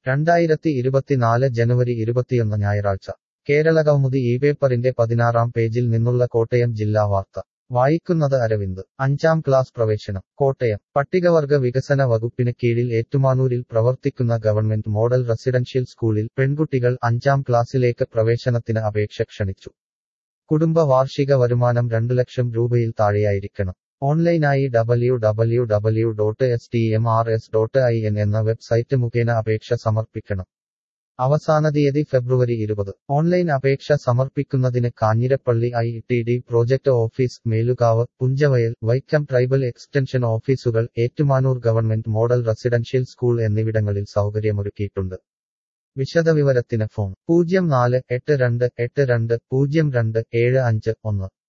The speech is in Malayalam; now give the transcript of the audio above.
2024 ജനുവരി 21 ഞായറാഴ്ച കേരളകൗമുദി ഇപേപ്പറിന്റെ 16-ാം പേജിൽ നിന്നുള്ള കോട്ടയം ജില്ലാ വാർത്ത വായിക്കുന്നത് അരവിന്ദ് 5ാം ക്ലാസ് പ്രവേശനം കോട്ടയം പട്ടികവർഗ വികസന വകുപ്പിന് കീഴിൽ ഏറ്റുമാനൂരിൽ പ്രവർത്തിക്കുന്ന ഗവൺമെന്റ് മോഡൽ റെസിഡൻഷ്യൽ സ്കൂളിൽ പെൺകുട്ടികൾ 5ാം ക്ലാസ്സിലേക്ക് പ്രവേശനത്തിന് അപേക്ഷ ക്ഷണിച്ചു. കുടുംബ വാർഷിക വരുമാനം 2 ലക്ഷം രൂപയിൽ താഴെയായിരിക്കണം. ഓൺലൈനായി www.stmrs.in എന്ന വെബ്സൈറ്റ് മുഖേന അപേക്ഷ സമർപ്പിക്കണം. അവസാന തീയതി ഫെബ്രുവരി 20. ഓൺലൈൻ അപേക്ഷ സമർപ്പിക്കുന്നതിന് Kanjirappally ITD project office, Melukavu, Punchavayal, Vaikom tribal extension ഓഫീസുകൾ, Ettumanoor government model residential school എന്നിവിടങ്ങളിൽ സൗകര്യമൊരുക്കിയിട്ടുണ്ട്. വിശദവിവരത്തിന് ഫോൺ 0482820275 1.